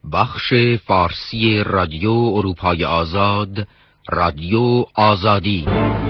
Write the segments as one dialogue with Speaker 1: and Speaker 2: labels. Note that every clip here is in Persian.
Speaker 1: بخش فارسی رادیو اروپای آزاد، رادیو آزادی.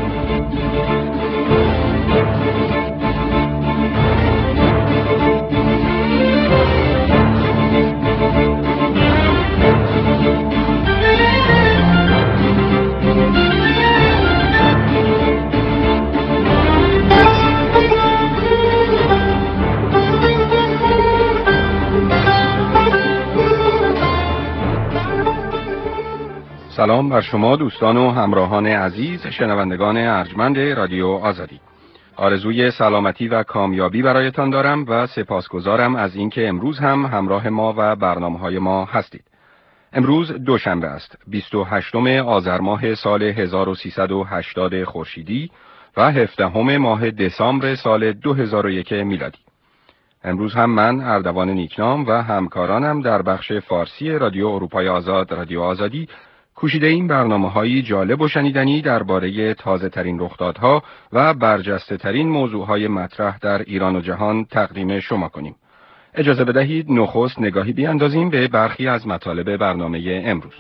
Speaker 2: سلام بر شما دوستان و همراهان عزیز شنوندگان ارجمند رادیو آزادی. آرزوی سلامتی و کامیابی برایتان دارم و سپاسگزارم از اینکه امروز هم همراه ما و برنامه‌های ما هستید. امروز دوشنبه است، 28 آذر ماه سال 1380 خورشیدی و 17 ماه دسامبر سال 2001 میلادی. امروز هم من اردوان نیکنام و همکارانم در بخش فارسی رادیو اروپای آزاد، رادیو آزادی کوشیده این برنامه‌هایی جالب و شنیدنی درباره تازه‌ترین رخدادها و برجسته‌ترین موضوعهای مطرح در ایران و جهان تقدیم شما کنیم. اجازه بدهید نخست نگاهی بیاندازیم به برخی از مطالب برنامه امروز.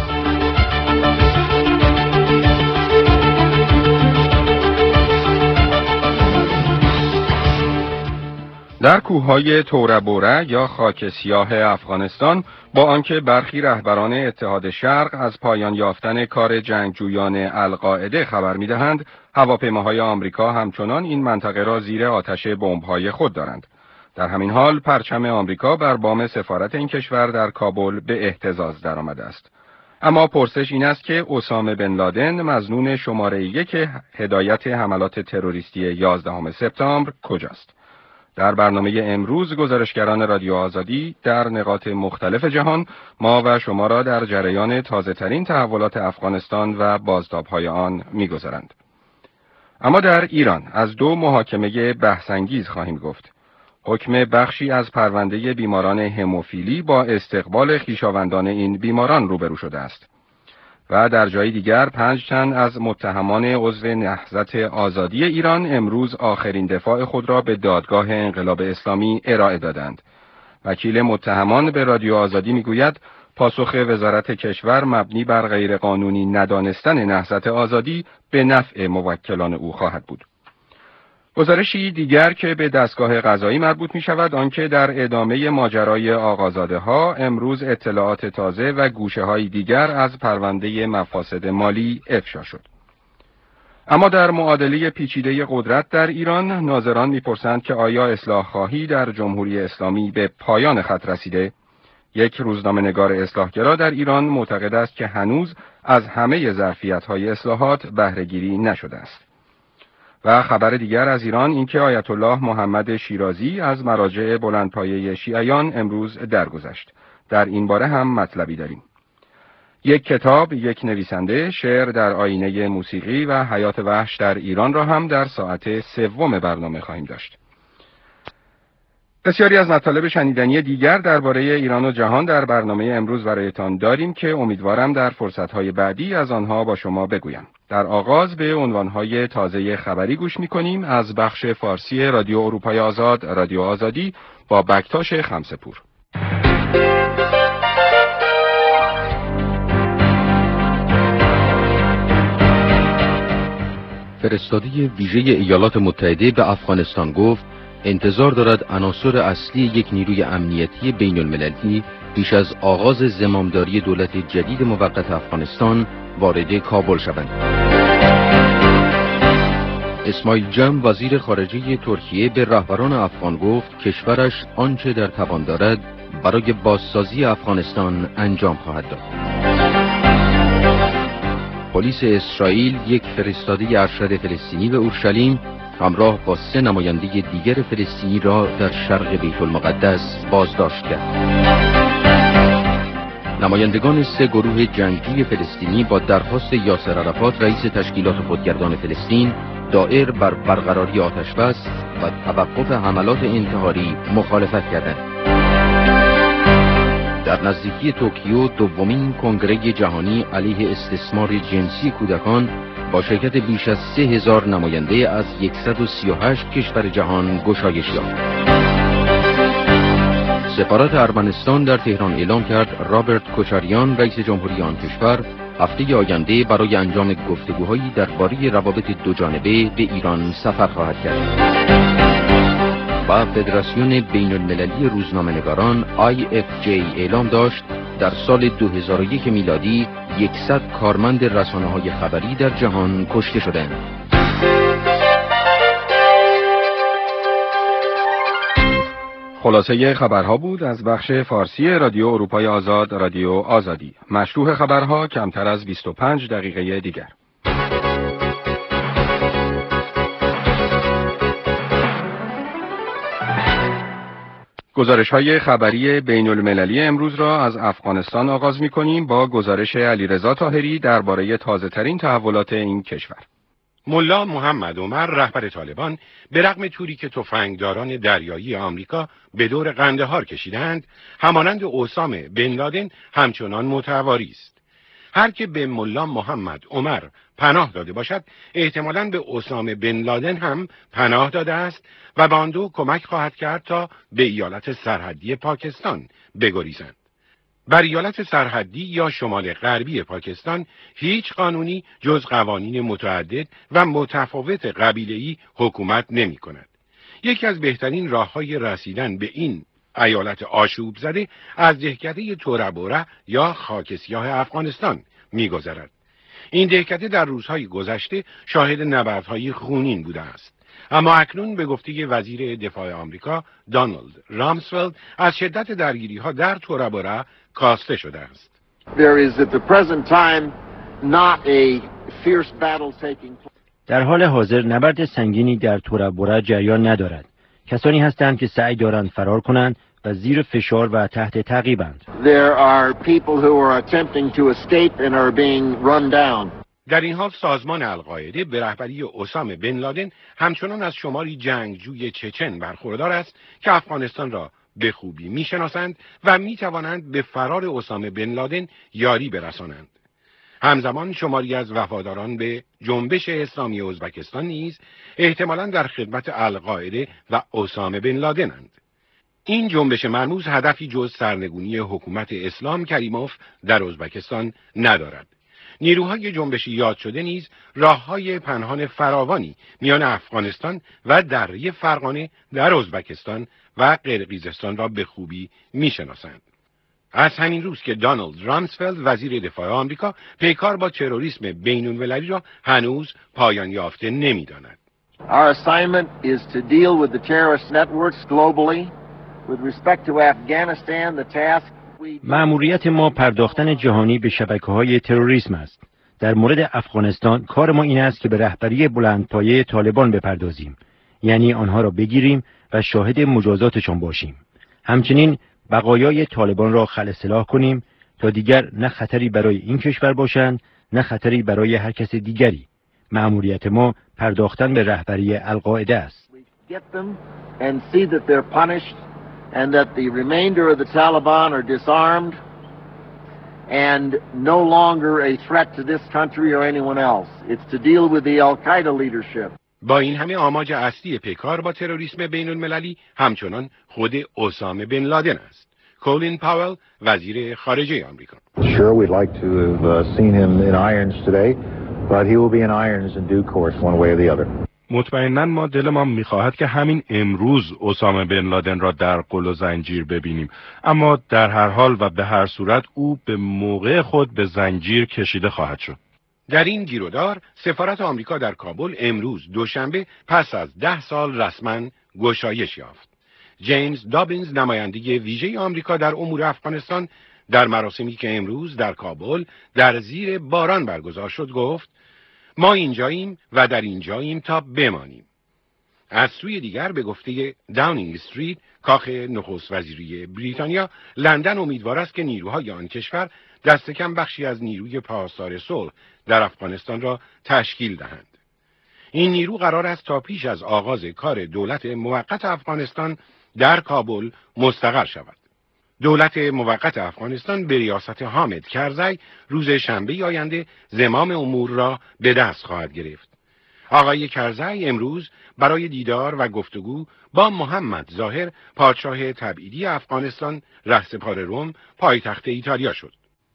Speaker 2: در کوههای توره بوره یا خاک سیاه افغانستان با آنکه برخی رهبران اتحاد شرق از پایان یافتن کار جنگجویان القاعده خبر می‌دهند، هواپیماهای آمریکا همچنان این منطقه را زیر آتش بمب‌های خود دارند. در همین حال پرچم آمریکا بر بام سفارت این کشور در کابل به اهتزاز درآمده است. اما پرسش این است که اسامه بن لادن، مظنون شماره 1 هدایت حملات تروریستی 11 سپتامبر، کجاست؟ در برنامه امروز گزارشگران رادیو آزادی در نقاط مختلف جهان ما و شما را در جریان تازه‌ترین تحولات افغانستان و بازتاب‌های آن می‌گذارند. اما در ایران از دو محاکمه بحث‌انگیز خواهیم گفت. حکم بخشی از پرونده بیماران هموفیلی با استقبال خویشاوندان این بیماران روبرو شده است. و در جای دیگر 5 تن از متهمان عضو نهضت آزادی ایران امروز آخرین دفاع خود را به دادگاه انقلاب اسلامی ارائه دادند. وکیل متهمان به رادیو آزادی میگوید پاسخ وزارت کشور مبنی بر غیرقانونی ندانستن نهضت آزادی به نفع موکلان او خواهد بود. گزارشی دیگر که به دستگاه قضایی مربوط می شود آنکه در ادامه ماجرای آقازاده ها امروز اطلاعات تازه و گوشه های دیگر از پرونده مفاسد مالی افشا شد. اما در معادله پیچیده قدرت در ایران ناظران میپرسند که آیا اصلاح خواهی در جمهوری اسلامی به پایان خط رسیده؟ یک روزنامه‌نگار اصلاحگرا در ایران معتقد است که هنوز از همه ظرفیت‌های اصلاحات بهره‌گیری نشده است. و خبر دیگر از ایران اینکه آیت الله محمد شیرازی از مراجع بلندپایه شیعیان امروز درگذشت. در این باره هم مطلبی داریم. یک کتاب، یک نویسنده، شعر در آینه موسیقی و حیات وحش در ایران را هم در ساعت سوم برنامه خواهیم داشت. بسیاری از مطالب شنیدنی دیگر درباره ایران و جهان در برنامه امروز برایتان داریم که امیدوارم در فرصت‌های بعدی از آنها با شما بگویم. در آغاز به عنوان‌های تازه خبری گوش می‌کنیم از بخش فارسی رادیو اروپای آزاد، رادیو آزادی با بکتاش خمسه‌پور.
Speaker 1: فرستاده ویژه ایالات متحده به افغانستان گفت انتظار دارد عناصر اصلی یک نیروی امنیتی بین المللی پیش از آغاز زمامداری دولت جدید موقت افغانستان وارد کابل شوند. اسماعیل جم وزیر خارجه ترکیه به رهبران افغان گفت کشورش آنچه در توان دارد برای بازسازی افغانستان انجام خواهد داد. پلیس اسرائیل یک فرستاده ارشد فلسطینی به اورشلیم همراه با 3 نماینده دیگر فلسطینی را در شرق بیت المقدس بازداشت کرد. نمایندگان 3 گروه جنگجوی فلسطینی با درخواست یاسر عرفات رئیس تشکیلات خودگردان فلسطین دائر بر برقراری آتش‌بس و توقف حملات انتحاری مخالفت کردند. در نزدیکی توکیو دومین کنگره جهانی علیه استثمار جنسی کودکان با شرکت بیش از 3000 نماینده از 138 کشور جهان گشایش یافت. سفارت ارمنستان در تهران اعلام کرد رابرت کوچاریان رئیس جمهوری آن کشور هفته آینده برای انجام گفتگوهایی درباره روابط دوجانبه به ایران سفر خواهد کرد. و فدراسیون بین المللی روزنامه‌نگاران IFJ اعلام داشت در سال 2001 میلادی 100 کارمند رسانه‌های خبری در جهان کشته شدند.
Speaker 2: خلاصه خبرها بود از بخش فارسی رادیو اروپای آزاد، رادیو آزادی. مشروح خبرها کمتر از 25 دقیقه دیگر. گزارش‌های خبری بین المللی امروز را از افغانستان آغاز می‌کنیم با گزارش علیرضا طاهری درباره تازه‌ترین تحولات این کشور.
Speaker 3: ملا محمد عمر رهبر طالبان به رغم توری که تفنگداران دریایی آمریکا به دور قندهار کشیدند، همانند اسامه بن لادن همچنان متواری است. هر که به ملا محمد عمر پناه داده باشد، احتمالاً به اسامه بن لادن هم پناه داده است و به آن دو کمک خواهد کرد تا به ایالت سرحدی پاکستان بگریزند. بر ایالت سرحدی یا شمال غربی پاکستان هیچ قانونی جز قوانین متعدد و متفاوت قبیله‌ای حکومت نمی کند. یکی از بهترین راه‌های رسیدن به این ایالت آشوب زده از دهکده تورابورا یا خاک سیاه افغانستان می‌گذرد. این دهکده در روزهای گذشته شاهد نبردهای خونین بوده است. اما اکنون به گفته وزیر دفاع آمریکا دانالد رامسفلد از شدت درگیری‌ها در تورابورا کاسته شده است.
Speaker 4: در حال حاضر نبرد سنگینی در تورابورا جریان ندارد. کسانی هستند که سعی دارند فرار کنند و زیر فشار و تحت تعقیبند.
Speaker 3: در این حال سازمان القاعده به رهبری اسامه بن لادن همچنان از شماری جنگجوی چچن برخوردار است که افغانستان را به خوبی میشناسند و میتوانند به فرار اسامه بن لادن یاری برسانند. همزمان شماری از وفاداران به جنبش اسلامی ازبکستان نیز احتمالاً در خدمت القاعده و اسامه بن لادنند. این جنبش مرموز هدفی جز سرنگونی حکومت اسلام کریموف در ازبکستان ندارد. نیروهای جنبشی یاد شده نیز راه‌های پنهان فراوانی میان افغانستان و دره فرغانه در ازبکستان و قرقیزستان را به خوبی میشناسند. از همین روز که دانالد رامسفلد وزیر دفاع آمریکا پیکار با تروریسم بین‌المللی را هنوز پایان یافته نمی‌داند.
Speaker 5: Our assignment is to deal with the terrorist networks globally. With respect to Afghanistan, the task
Speaker 4: مأموریت ما پرداختن جهانی به شبکه‌های تروریسم است. در مورد افغانستان کار ما این است که به رهبری بلندپایه طالبان بپردازیم، یعنی آنها را بگیریم و شاهد مجازاتشان باشیم. همچنین بقایای طالبان را خلع سلاح کنیم تا دیگر نه خطری برای این کشور باشند نه خطری برای هر کس دیگری. مأموریت ما پرداختن به رهبری القاعده است.
Speaker 5: And that the remainder of the Taliban are disarmed and no longer a threat to this country or anyone else. It's to deal with the Al-Qaeda leadership.
Speaker 3: با این همه آماج اصلی پیکار با تروریسم بین المللی همچنان خود اسامه بن لادن است. کولین پاول وزیر خارجه آمریکا.
Speaker 6: Sure, we'd like to have seen him in irons today, but he will be in irons in due course one way or the other.
Speaker 7: مطمئناً ما دلمان می‌خواهد که همین امروز اسامه بن لادن را در قل و زنجیر ببینیم، اما در هر حال و به هر صورت او به موقع خود به زنجیر کشیده خواهد شد.
Speaker 3: در این گیرودار سفارت آمریکا در کابل امروز دوشنبه پس از 10 سال رسما گشایش یافت. جیمز دابینز نماینده ویژه آمریکا در امور افغانستان در مراسمی که امروز در کابل در زیر باران برگزار شد گفت: ما اینجاییم و در اینجاییم تا بمانیم. از سوی دیگر به گفته داونینگ استریت کاخ نخست وزیری بریتانیا، لندن امیدوار است که نیروهای آن کشور دست کم بخشی از نیروی پاسدار صلح در افغانستان را تشکیل دهند. این نیرو قرار است تا پیش از آغاز کار دولت موقت افغانستان در کابل مستقر شود. دولت موقت افغانستان به ریاست حامد کرزی روز شنبه آینده زمام امور را به دست خواهد گرفت. آقای کرزی امروز برای دیدار و گفتگو با محمد ظاهر پادشاه تبعیدی افغانستان رهسپار روم پایتخت ایتالیا شد.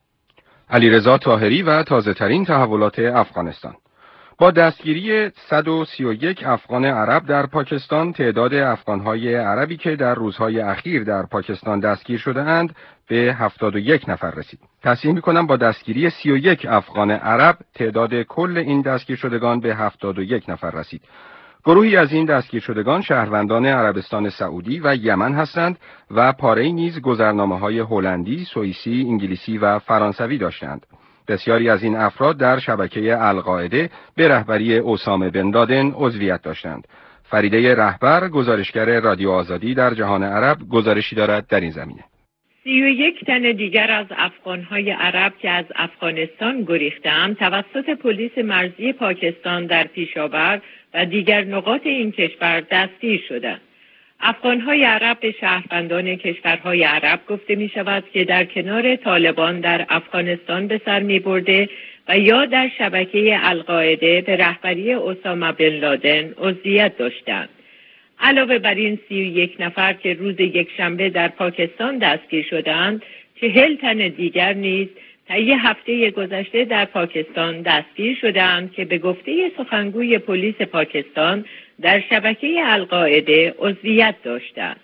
Speaker 2: علیرضا طاهری و تازه‌ترین تحولات افغانستان. با دستگیری 131 افغان عرب در پاکستان، تعداد افغان‌های عربی که در روزهای اخیر در پاکستان دستگیر شده اند به 71 نفر رسید. تصحیح می‌کنم با دستگیری 31 افغان عرب، تعداد کل این دستگیر شدگان به 71 نفر رسید. گروهی از این دستگیر شدگان شهروندان عربستان سعودی و یمن هستند و پاره‌ای نیز گذرنامه‌های هلندی، سوئیسی، انگلیسی و فرانسوی داشتند. بسیاری از این افراد در شبکه القاعده به رهبری اسامه بن لادن عضویت داشتند. فریده رهبر، گزارشگر رادیو آزادی در جهان عرب، گزارشی دارد در این زمینه.
Speaker 8: 31 تن دیگر از افغان‌های عرب که از افغانستان گریختند توسط پلیس مرزی پاکستان در پیشاور و دیگر نقاط این کشور دستگیر شدند. افغان‌های عرب به شهروندان کشورهای عرب گفته می شود که در کنار طالبان در افغانستان به سر می برده و یا در شبکه القاعده به رهبری اسامه بن لادن عضویت داشتند. علاوه بر این 31 نفر که روز یکشنبه در پاکستان دستگیر شدند، 40 تن دیگر نیز طی هفته گذشته در پاکستان دستگیر شدند که به گفته سخنگوی پلیس پاکستان در شبکه القاعده عضویت داشتند.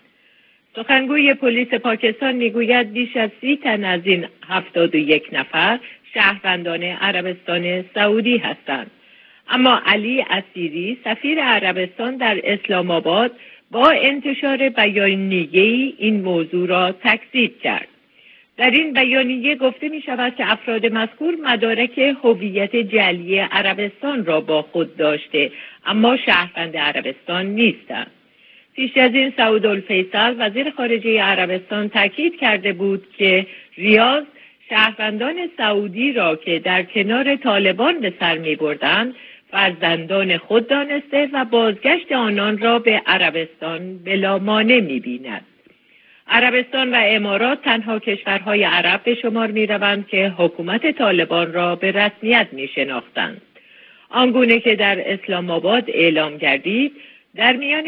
Speaker 8: سخنگوی پلیس پاکستان میگوید بیش از 30 تن از این 71 نفر شهروندان عربستان سعودی هستند. اما علی اسیری سفیر عربستان در اسلام آباد با انتشار بیانیه‌ای این موضوع را تکذیب کرد. در این بیانیه گفته می شود که افراد مذکور مدارک هویت جعلی عربستان را با خود داشته اما شهروند عربستان نیستند. پیش از این سعود الفیصل وزیر خارجه عربستان تاکید کرده بود که ریاض شهروندان سعودی را که در کنار طالبان به سر می بردند فرزندان خود دانسته و بازگشت آنان را به عربستان بلا مانع می بیند. عربستان و امارات تنها کشورهای عرب به شمار می روند که حکومت طالبان را به رسمیت می شناختند. آنگونه که در اسلام آباد اعلام گردید، در میان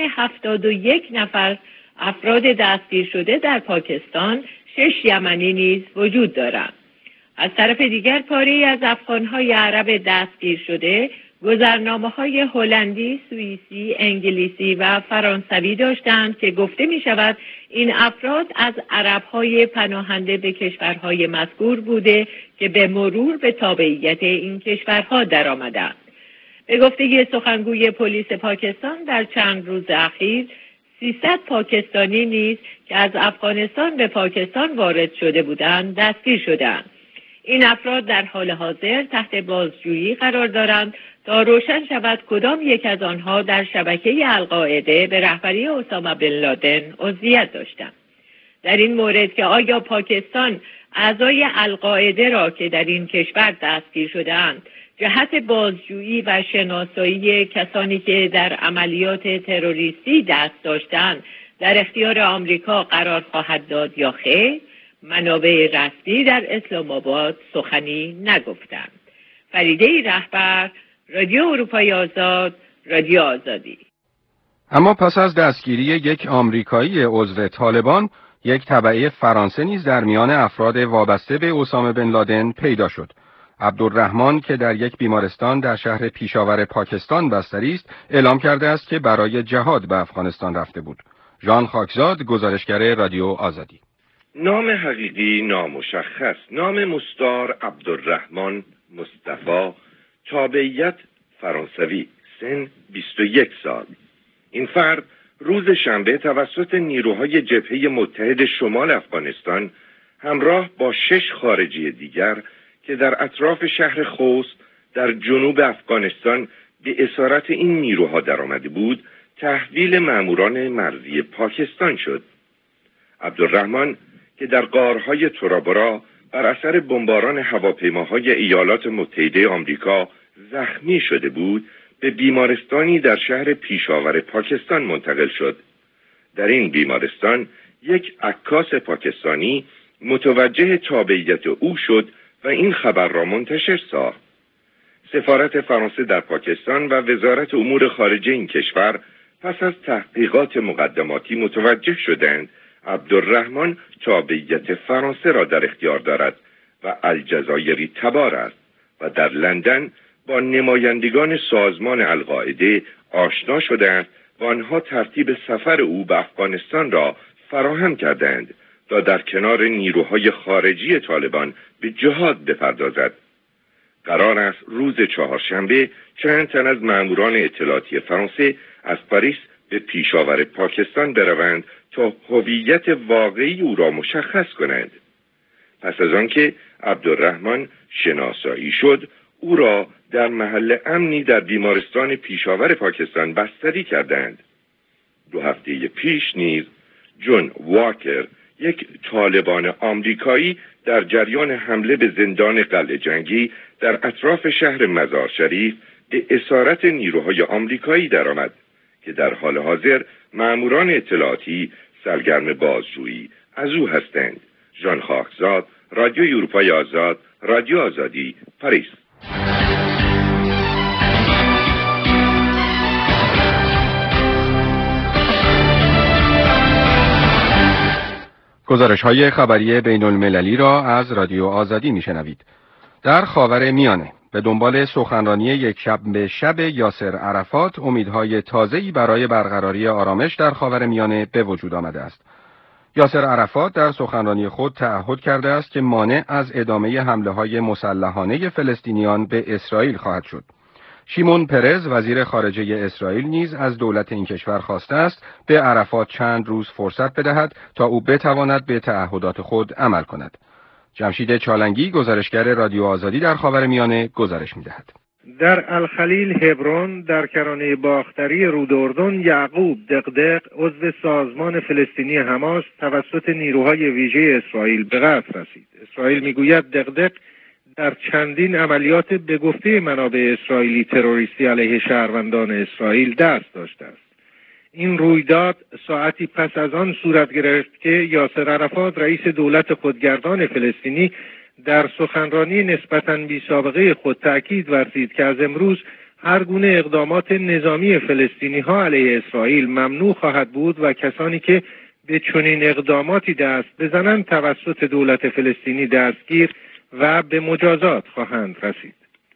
Speaker 8: 71 نفر افراد دستگیر شده در پاکستان 6 یمنی نیز وجود دارند. از طرف دیگر پاره‌ای از افغان‌های عرب دستگیر شده گذرنامه‌های هلندی، سوئیسی، انگلیسی و فرانسوی داشتند که گفته می شود این افراد از عرب‌های پناهنده به کشورهای مذکور بوده که به مرور به تابعیت این کشورها درآمدند. به گفته سخنگوی پلیس پاکستان در چند روز اخیر 300 پاکستانی نیز که از افغانستان به پاکستان وارد شده بودند دستگیر شدند. این افراد در حال حاضر تحت بازجویی قرار دارند تا روشن شود کدام یک از آنها در شبکه القاعده به رهبری اسامه بن لادن عضویت داشتند. در این مورد که آیا پاکستان اعضای القاعده را که در این کشور دستگیر شده‌اند جهت بازجویی و شناسایی کسانی که در عملیات تروریستی دست داشتند در اختیار آمریکا قرار خواهد داد یا خیر، منابع رسمی در اسلام آباد سخنی نگفتند. فریده رهبر، رادیو اروپای آزاد، رادیو آزادی.
Speaker 2: اما پس از دستگیری یک آمریکایی عضو طالبان، یک تبعه فرانسه نیز در میان افراد وابسته به اسامه بن لادن پیدا شد. عبدالرحمن که در یک بیمارستان در شهر پیشاور پاکستان بستری است، اعلام کرده است که برای جهاد به افغانستان رفته بود. ژان خاکزاد، گزارشگر رادیو آزادی.
Speaker 9: نام حقیقی نامشخص، نام مستعار عبدالرحمن مصطفی، تابعیت فرانسوی، سن 21 سال. این فرد روز شنبه توسط نیروهای جبهه متحد شمال افغانستان همراه با 6 خارجی دیگر که در اطراف شهر خوست در جنوب افغانستان به اسارت این نیروها درآمده بود، تحویل ماموران مرزی پاکستان شد. عبدالرحمن که در غارهای تورابورا بر اثر بمباران هواپیماهای ایالات متحده آمریکا زخمی شده بود، به بیمارستانی در شهر پیشاور پاکستان منتقل شد. در این بیمارستان یک عکاس پاکستانی متوجه تابعیت او شد و این خبر را منتشر ساخت. سفارت فرانسه در پاکستان و وزارت امور خارجه این کشور پس از تحقیقات مقدماتی متوجه شدند عبدالرحمن تابعیت فرانسه را در اختیار دارد و الجزایری تبار است و در لندن با نمایندگان سازمان القاعده آشنا شدند و آنها ترتیب سفر او به افغانستان را فراهم کردند تا در کنار نیروهای خارجی طالبان به جهاد بپردازد. قرار است روز چهارشنبه چند تن از ماموران اطلاعاتی فرانسه از پاریس به پیشاور پاکستان بروند تا هویت واقعی او را مشخص کنند. پس از آنکه عبدالرحمن شناسایی شد، او را در محل امنی در بیمارستان پیشاور پاکستان بستری کردند. 2 هفته پیش نیز جون واکر، یک طالبان آمریکایی، در جریان حمله به زندان قلعه جنگی در اطراف شهر مزار شریف به اسارت نیروهای آمریکایی درآمد که در حال حاضر ماموران اطلاعاتی سرگرم بازجویی از او هستند. ژان خاکزاد، رادیو اروپای آزاد، رادیو آزادی، پاریس.
Speaker 2: گزارش‌های خبری بین‌المللی را از رادیو آزادی میشنوید. در خاور میانه به دنبال سخنرانی یک شب به شب یاسر عرفات، امیدهای تازه‌ای برای برقراری آرامش در خاور میانه به وجود آمده است. یاسر عرفات در سخنرانی خود تعهد کرده است که مانع از ادامه حمله‌های مسلحانه فلسطینیان به اسرائیل خواهد شد. شیمون پرز، وزیر خارجه اسرائیل، نیز از دولت این کشور خواسته است به عرفات چند روز فرصت بدهد تا او بتواند به تعهدات خود عمل کند. جمشید چالنگی، گزارشگر رادیو آزادی در خاورمیانه، گزارش می‌دهد.
Speaker 10: در الخلیل هبرون در کرانه باختری رود اردن، یعقوب دقدق، عضو سازمان فلسطینی حماس، توسط نیروهای ویژه اسرائیل به قتل رسید. اسرائیل میگوید دقدق در چندین عملیات به گفته منابع اسرائیلی تروریستی علیه شهروندان اسرائیل دست داشته است. این رویداد ساعتی پس از آن صورت گرفت که یاسر عرفات، رئیس دولت خودگردان فلسطینی، در سخنرانی نسبتاً بی سابقه خود تأکید ورزید که از امروز هر گونه اقدامات نظامی فلسطینی ها علیه اسرائیل ممنوع خواهد بود و کسانی که به چنین اقداماتی دست بزنند توسط دولت فلسطینی دستگیر و به مجازات خواهند رسید.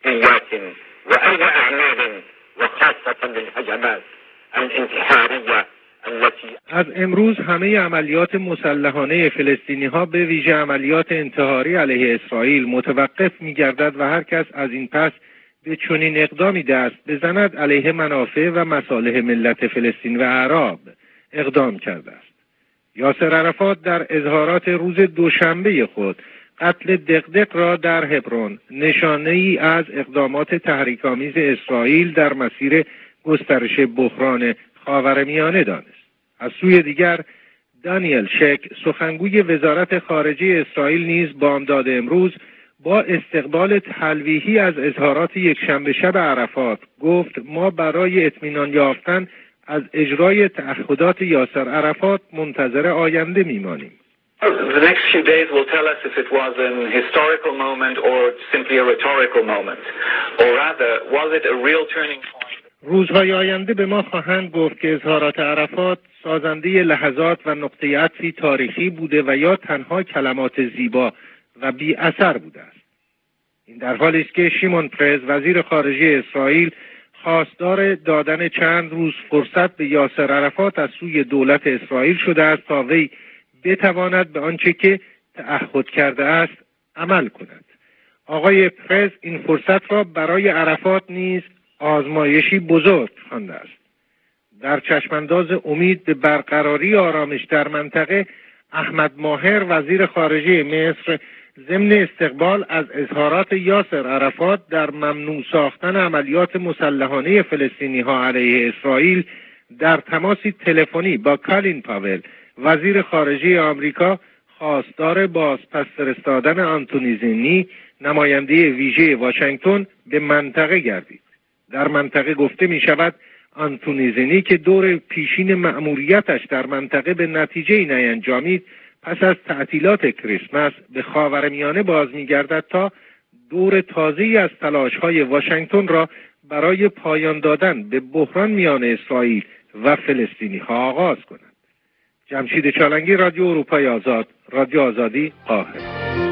Speaker 10: از امروز همه عملیات مسلحانه فلسطینی ها به ویژه عملیات انتحاری علیه اسرائیل متوقف می گردد و هر کس از این پس به چنین اقدامی دست بزند علیه منافع و مصالح ملت فلسطین و اعراب اقدام کرده است. یاسر عرفات در اظهارات روز دوشنبه خود قتل دقدق را در هبرون نشانه ای از اقدامات تحریک‌آمیز اسرائیل در مسیر گسترش بحران خاورمیانه دانست. از سوی دیگر دانیل شک، سخنگوی وزارت خارجه اسرائیل، نیز بامداد امروز با استقبال تلویحی از اظهارات یکشنبه شب عرفات گفت ما برای اطمینان یافتن از اجرای تعهدات یاسر عرفات منتظر آینده میمانیم.
Speaker 11: The next few days will tell us if it was an historical moment or simply a rhetorical moment, or rather, was it a real turning point?
Speaker 10: روزهای آینده به ما خواهند گفت که اظهارات عرفات سازنده لحظات و نقطه عطفی تاریخی بوده و یا تنها کلمات زیبا و بی اثر بوده است. این در حالی است که شیمون پرز، وزیر خارجه اسرائیل، خواستار دادن چند روز فرصت به یاسر عرفات از سوی دولت اسرائیل شده است تا وی بتواند به آنچه که تعهد کرده است عمل کند. آقای پرز این فرصت را برای عرفات نیز آزمایشی بزرگ خوانده است. در چشمانداز امید به برقراری آرامش در منطقه، احمد ماهر، وزیر خارجه مصر، ضمن استقبال از اظهارات یاسر عرفات در ممنوع ساختن عملیات مسلحانه فلسطینی ها علیه اسرائیل، در تماسی تلفنی با کالین پاول، وزیر خارجه آمریکا، خواستار بازپس فرستادن آنتونی زنی، نماینده ویژه واشنگتن، به منطقه گردید. در منطقه گفته می شود آنتونی زنی که دور پیشین مأموریتش در منطقه به نتیجه نینجامید، پس از تعطیلات کریسمس به خاورمیانه باز می گردد تا دور تازه‌ای از تلاش‌های واشنگتن را برای پایان دادن به بحران میان اسرائیل و فلسطینی‌ها آغاز کنند. جمشید چالنگی، رادیو اروپای آزاد، رادیو آزادی، قاهره.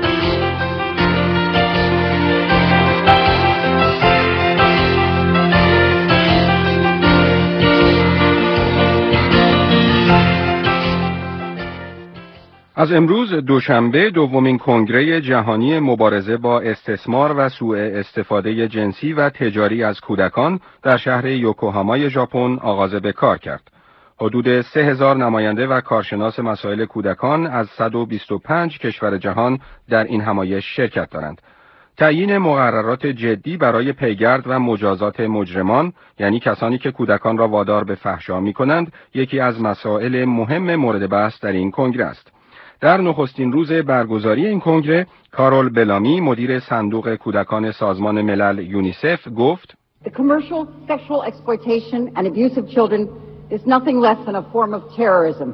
Speaker 2: از امروز دوشنبه دومین کنگره جهانی مبارزه با استثمار و سوء استفاده جنسی و تجاری از کودکان در شهر یوکوهامای ژاپن آغاز به کار کرد. حدود 3000 نماینده و کارشناس مسائل کودکان از 125 کشور جهان در این همایش شرکت دارند. تعیین مقررات جدی برای پیگرد و مجازات مجرمان، یعنی کسانی که کودکان را وادار به فحشا می‌کنند، یکی از مسائل مهم مورد بحث در این کنگره است. در نخستین روز برگزاری این کنگره، کارول بلامی، مدیر صندوق کودکان سازمان ملل یونیسف، گفت:
Speaker 12: The commercial sexual exploitation and abuse of children is nothing less than a form of terrorism.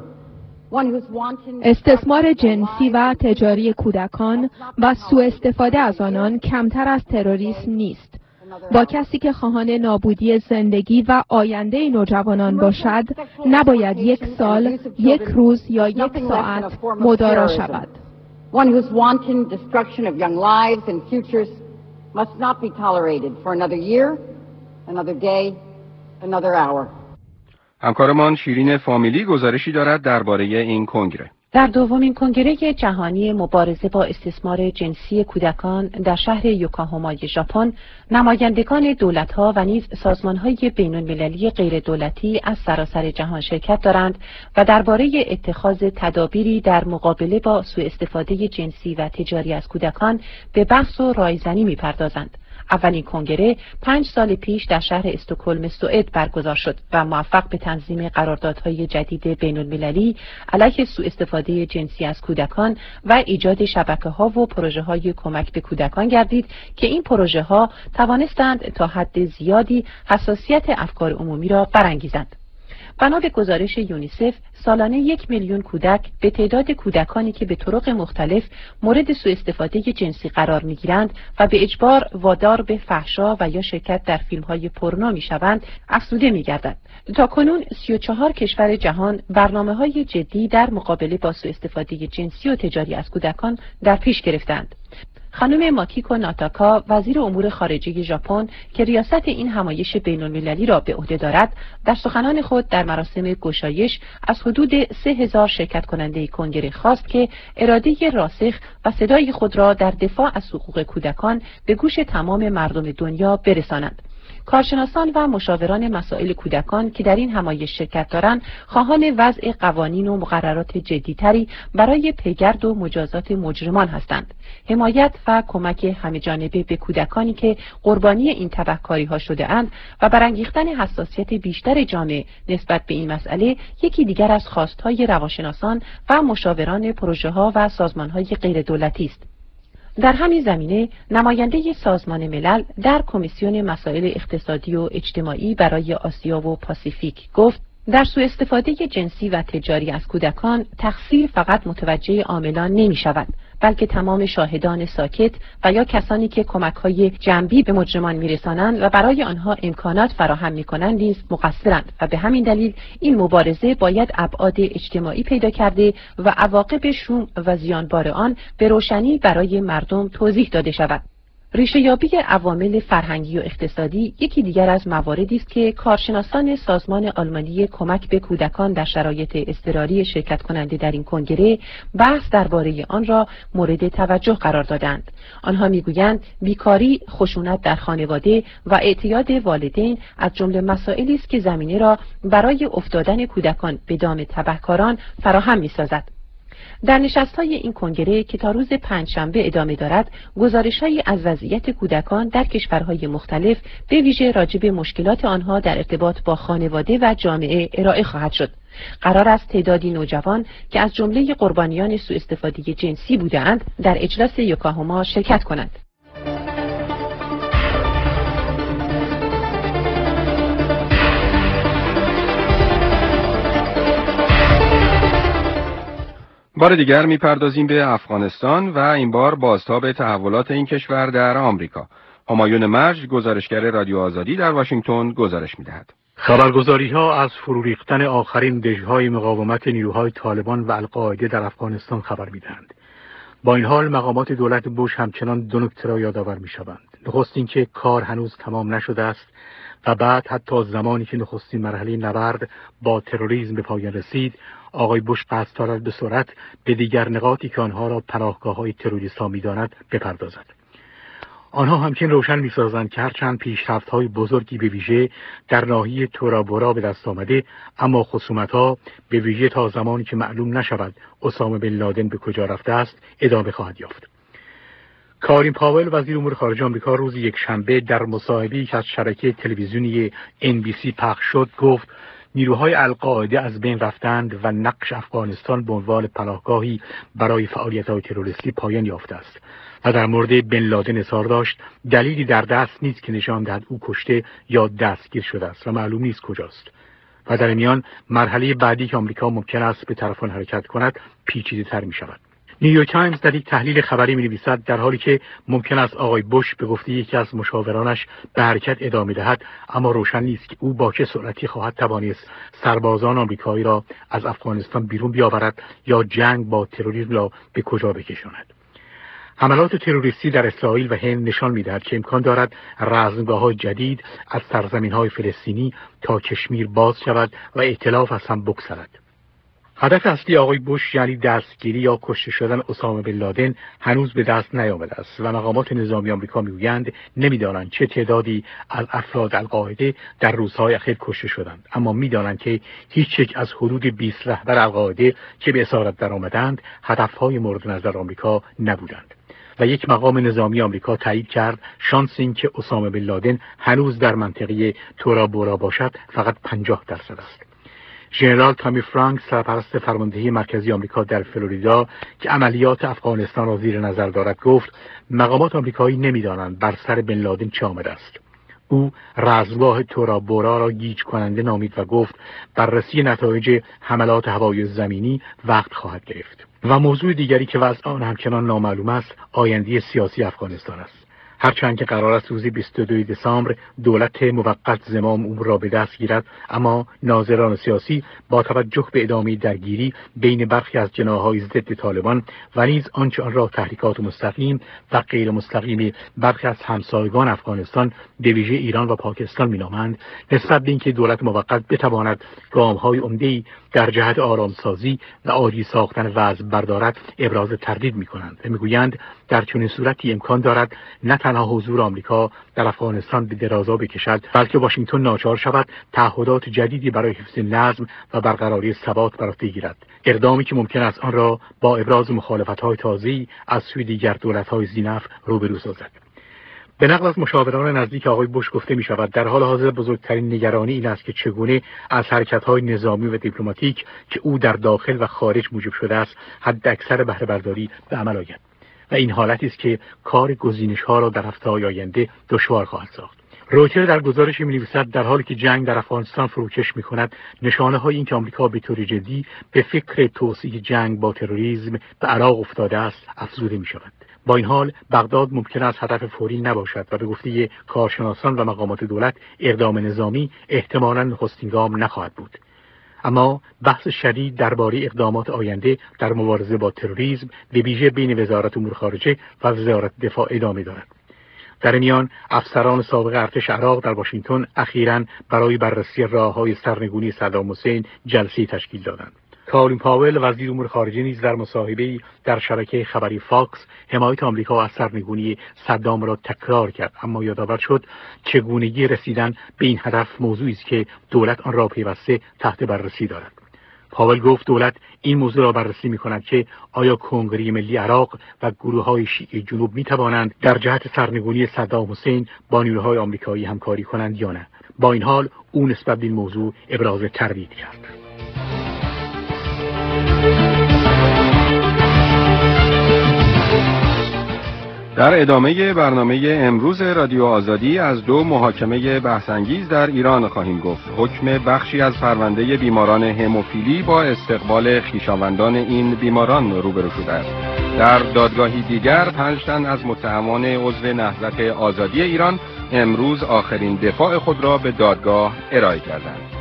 Speaker 13: استثمار جنسی و تجاری کودکان و سوء استفاده از آنان کمتر از تروریسم نیست. با کسی که خواهان نابودی زندگی و آینده نوجوانان باشد، نباید 1 سال، 1 روز یا 1 ساعت مدارا شود.
Speaker 12: One whose wanton destruction of young lives and futures must not be tolerated for another year, another day, another hour.
Speaker 2: همکارمان شیرین فامیلی گزارشی دارد درباره این کنگره.
Speaker 14: در دومین کنگره جهانی مبارزه با استثمار جنسی کودکان در شهر یوکوهاما ژاپن، نمایندگان دولت‌ها و نیز سازمان‌های بین‌المللی غیردولتی از سراسر جهان شرکت دارند و درباره اتخاذ تدابیری در مقابله با سوء استفاده جنسی و تجاری از کودکان به بحث و رایزنی می‌پردازند. اولین کنگره 5 سال پیش در شهر استکهلم سوئد برگزار شد و موفق به تنظیم قراردادهای جدید بین‌المللی علیه سوء استفاده جنسی از کودکان و ایجاد شبکه‌ها و پروژه‌های کمک به کودکان گردید که این پروژه‌ها توانستند تا حد زیادی حساسیت افکار عمومی را برانگیزند. بنا به گزارش یونیسف، سالانه 1 میلیون کودک به تعداد کودکانی که به طرق مختلف مورد سوء استفاده جنسی قرار می‌گیرند و به اجبار وادار به فحشا و یا شرکت در فیلم‌های پورنو می‌شوند، افزوده می‌گردد. تاکنون 34 کشور جهان برنامه‌های جدی در مقابله با سوء استفاده جنسی و تجاری از کودکان در پیش گرفتند. خانم ماکیکو ناتاکا، وزیر امور خارجه ژاپن که ریاست این همایش بین‌المللی را به عهده دارد، در سخنان خود در مراسم گشایش از حدود 3000 شرکت کننده کنگره خواست که اراده راسخ و صدای خود را در دفاع از حقوق کودکان به گوش تمام مردم دنیا برسانند. کارشناسان و مشاوران مسائل کودکان که در این همایش شرکت دارند، خواهان وضع قوانین و مقررات جدی‌تری برای پیگرد و مجازات مجرمان هستند. حمایت و کمک همه‌جانبه به کودکانی که قربانی این تبهکاری‌ها شده اند و برانگیختن حساسیت بیشتر جامعه نسبت به این مسئله یکی دیگر از خواست‌های روانشناسان و مشاوران پروژه‌ها و سازمان‌های غیردولتی است. در همین زمینه، نماینده سازمان ملل در کمیسیون مسائل اقتصادی و اجتماعی برای آسیا و پاسیفیک گفت: در سوء استفاده جنسی و تجاری از کودکان تقصیر فقط متوجه عاملان نمی شود، بلکه تمام شاهدان ساکت و یا کسانی که کمک‌های جنبی به مجرمان می‌رسانند و برای آنها امکانات فراهم می‌کنند نیز مقصرند و به همین دلیل این مبارزه باید ابعاد اجتماعی پیدا کرده و عواقب شوم و زیانبار آن به روشنی برای مردم توضیح داده شود. ریشه‌یابی عوامل فرهنگی و اقتصادی یکی دیگر از مواردی است که کارشناسان سازمان آلمانی کمک به کودکان در شرایط اضطراری شرکت کننده در این کنگره بحث درباره آن را مورد توجه قرار دادند. آنها میگویند بیکاری، خشونت در خانواده و اعتیاد والدین از جمله مسائلی است که زمینه را برای افتادن کودکان به دام تبهکاران فراهم می‌سازد. در نشست‌های این کنگره که تا روز پنجشنبه ادامه دارد، گزارش‌هایی از وضعیت کودکان در کشورهای مختلف به ویژه راجع به مشکلات آنها در ارتباط با خانواده و جامعه ارائه خواهد شد. قرار است تعدادی نوجوان که از جمله قربانیان سوء استفاده جنسی بودند در اجلاس یوکوهاما شرکت کنند.
Speaker 2: بار دیگر میپردازیم به افغانستان و این بار بازتاب تحولات این کشور در آمریکا. همایون مرج، گزارشگر رادیو آزادی در واشنگتن گزارش میدهد.
Speaker 15: خبرگزاری‌ها از فرو ریختن آخرین دژهای مقاومت نیروهای طالبان و القاعده در افغانستان خبر می‌دهند. با این حال مقامات دولت بوش همچنان دو نکته را یادآور می‌شوند. نخست اینکه کار هنوز تمام نشده است و بعد حتی زمانی که نخستین مرحله نبرد با تروریسم به پایان رسید، آقای بوش قصد دارد به سرعت به دیگر نقاطی که آنها را پناهگاه‌های تروریست‌ها می‌داند بپردازد. آنها همچنین روشن می‌سازند که هرچند پیشرفت‌های بزرگی به ویژه در ناحیه تورا بورا به دست آمده، اما خصومت‌ها به ویژه تا زمانی که معلوم نشود اسامه بن لادن به کجا رفته است ادامه خواهد یافت. کالین پاول وزیر امور خارجه آمریکا روز یکشنبه در مصاحبه‌ای که از شبکه تلویزیونی NBC پخش شد گفت نیروهای القاعده از بین رفتند و نقش افغانستان به عنوان پناهگاهی برای فعالیت‌های تروریستی پایان یافته است و در مورد بن لادن اظهار داشت دلیلی در دست نیست که نشان دهد او کشته یا دستگیر شده است و معلوم نیست کجاست. و در میان مرحله بعدی که آمریکا ممکن است به طرف آن حرکت کند پیچیده‌تر می‌شود. نیویورک تایمز در یک تحلیل خبری می‌نویسد در حالی که ممکن است آقای بوش به گفته یکی از مشاورانش به حرکت ادامه دهد، اما روشن نیست که او با چه سرعتی خواهد توانست سربازان آمریکایی را از افغانستان بیرون بیاورد یا جنگ با تروریسم را به کجا بکشاند. حملات تروریستی در اسرائیل و هند نشان می‌دهد که امکان دارد رزمگاه‌های جدید از سرزمین‌های فلسطینی تا کشمیر باز شود و ائتلاف از هم بگسلد. هدف اصلی آقای بوش یعنی دستگیری یا کشته شدن اسامه بن لادن هنوز به دست نیامده است و مقامات نظامی آمریکا میگویند نمیدانند چه تعدادی از افراد القاعده در روزهای اخیر کشته شدند، اما میدانند که هیچ یک از حدود 20 رهبر القاعده که به اسارت درآمدند هدفهای مورد نظر آمریکا نبودند. و یک مقام نظامی آمریکا تایید کرد شانس این که اسامه بن لادن هنوز در منطقه تورا بورا باشد فقط 50% است. ژنرال تامی فرانک سرپرست فرماندهی مرکزی آمریکا در فلوریدا که عملیات افغانستان را زیر نظر دارد گفت مقامات آمریکایی نمی‌دانند بر سر بن لادن چه آمده است. او رزمگاه تورا بورا را گیج کننده نامید و گفت بررسی نتایج حملات هوایی زمینی وقت خواهد گرفت. و موضوع دیگری که وضع آن همچنان نامعلوم است آینده سیاسی افغانستان است. هرچند که قرار است روز 22 دسامبر دولت موقت زمام امور را به دست گیرد، اما ناظران سیاسی با توجه به ادامه درگیری بین برخی از جناح‌های ضد طالبان و نیز آنچه آن را تحریکات مستقیم و غیر مستقیم برخی از همسایگان افغانستان به ویژه ایران و پاکستان مینامند، نسبت به اینکه دولت موقت بتواند گام‌های عمده‌ای در جهت آرامسازی و عادی ساختن وضع بردارد ابراز تردید می‌کنند و می‌گویند در چنین صورتی امکان دارد نه تنها حضور آمریکا در افغانستان به درازا بکشد، بلکه واشنگتن ناچار شود تعهدات جدیدی برای حفظ نظم و برقراری ثبات بر عهده گیرد، اقدامی که ممکن است آن را با ابراز مخالفت‌های تازه‌ای از سوی دیگر دولت‌های ذی‌نفع روبرو سازد. به نقل از مشاوران نزدیک آقای بوش گفته می شود در حال حاضر بزرگترین نگرانی این است که چگونه از حرکت‌های نظامی و دیپلماتیک که او در داخل و خارج موجب شده است حد اکثر بهره برداری به عمل آید و این حالتی است که کار گزینش‌ها را در هفته‌های آینده دشوار خواهد ساخت. رویتر در گزارشی می‌نویسد در حالی که جنگ در افغانستان فروکش می‌کند، نشانه‌های این که آمریکا به طور جدی به فکر توسعه جنگ با تروریسم به عراق افتاده است افزوده می‌شود. با این حال بغداد ممکن است هدف فوری نباشد و به گفته کارشناسان و مقامات دولت اقدام نظامی احتمالاً نخستین گام نخواهد بود. اما بحث شدید درباره اقدامات آینده در مبارزه با تروریسم به ویژه بین وزارت امور خارجه و وزارت دفاع ادامه دارد. در میان افسران سابق ارتش عراق در واشنگتن اخیراً برای بررسی راه‌های سرنگونی صدام حسین جلسه تشکیل دادند. کالین پاول وزیر امور خارجه نیز در مصاحبه‌ای در شبکه خبری فاکس حمایت آمریکا از سرنگونی صدام را تکرار کرد، اما یادآور شد چگونگی رسیدن به این هدف موضوعی است که دولت آن را پیوسته تحت بررسی دارد. پاول گفت دولت این موضوع را بررسی می‌کند که آیا کنگره ملی عراق و گروه‌های شیعه جنوب می‌توانند در جهت سرنگونی صدام حسین با نیروهای آمریکایی همکاری کنند یا نه. با این حال او نسبت به این موضوع ابراز تردید کرد.
Speaker 2: در ادامه برنامه امروز رادیو آزادی از دو محاکمه بحث‌انگیز در ایران خواهیم گفت. حکم بخشی از پرونده بیماران هموفیلی با استقبال خویشاوندان این بیماران روبرو شده است. در دادگاهی دیگر 5 تن از متهمان عضو نهضت آزادی ایران امروز آخرین دفاع خود را به دادگاه ارائه کردند.